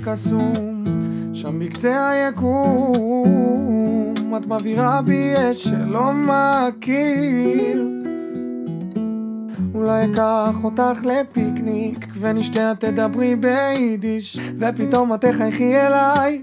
קסום, שם בקצה היקום את מבהירה בי אש שלא מכיר. אולי אקח אותך לפיקניק ונשתה תדברי ביידיש ופתאום את תחייכי אליי.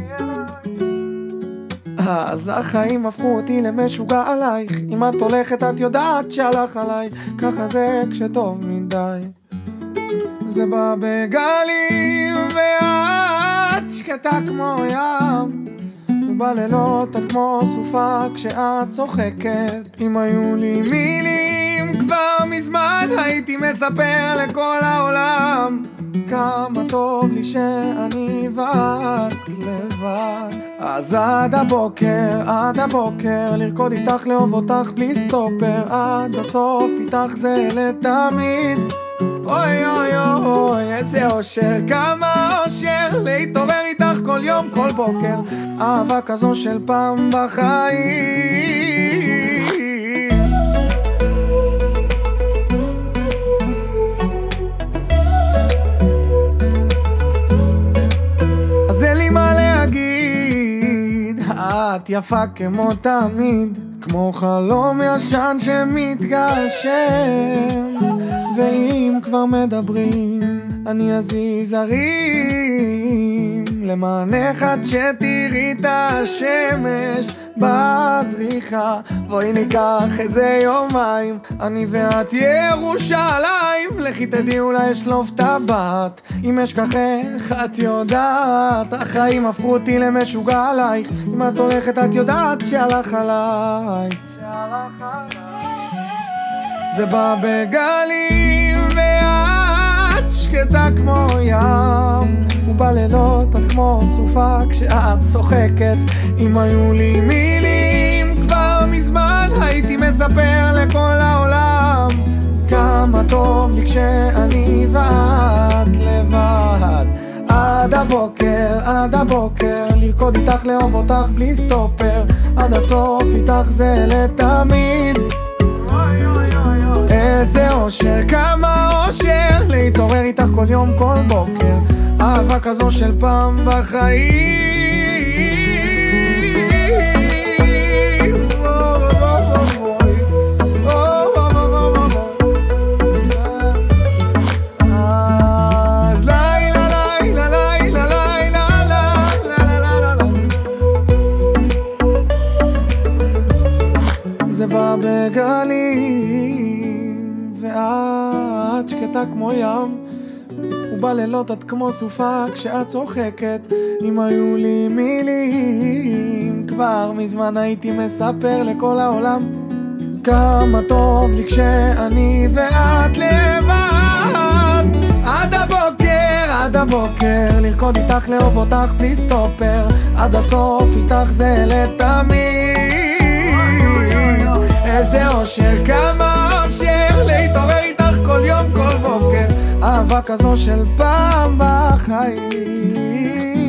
אז החיים הפכו אותי למשוגע עלייך, אם את הולכת את יודעת שהלך עליי, ככה זה כשטוב מדי. זה בא בגלים ואת שקטה כמו ים, ובלילות את כמו סופה כשאת צוחקת. אם היו לי מילים כבר מזמן הייתי מספר לכל העולם כמה טוב לי שאני ואת לבד. אז עד הבוקר לרקוד איתך, לאהוב אותך בלי סטופר, עד הסוף איתך זה לתמיד. אוי אוי אוי איזה אושר, כמה אושר להתעורר איתך כל יום כל בוקר, אהבה כזו של פעם בחיים. אז אין לי מה להגיד, את יפה כמו תמיד, כמו חלום ישן שמתגשם. ואם כבר מדברים אני אזיז הרים למענך עד שתראי את השמש בזריחה. בואי ניקח איזה יומיים אני ואת ירושלים, לכי תדעי אולי אשלוף טבעת אם אשכח איך את יודעת. החיים הפכו אותי למשוגע עלייך, אם את הולכת את יודעת שהלך עליי. זה בא בגלים ואת שקטה כמו ים, ובלילות את כמו סופה כשאת צוחקת. אם היו לי מילים כבר מזמן הייתי מספר לכל העולם כמה טוב לי כשאני ואת לבד. עד הבוקר לרקוד איתך, לאהוב אותך בלי סטופר, עד הסוף איתך זה לתמיד. איזה אושר, כמה אושר להתעורר איתך כל יום כל בוקר, אהבה כזו של פעם בחיים. אז לילה לילה לילה לילה לילה, זה בא בגלים ואת שקטה כמו ים, ובלילות את כמו סופה כשאת צוחקת. אם היו לי מילים כבר מזמן הייתי מספר לכל העולם כמה טוב לי כשאני ואת לבד. עד הבוקר לרקוד איתך, לאהוב אותך בלי סטופר, עד הסוף איתך זה לתמיד. איזה אושר, כמה אושר להתעורר איתך כל יום כל בוקר, אהבה כזו של פעם בחיים.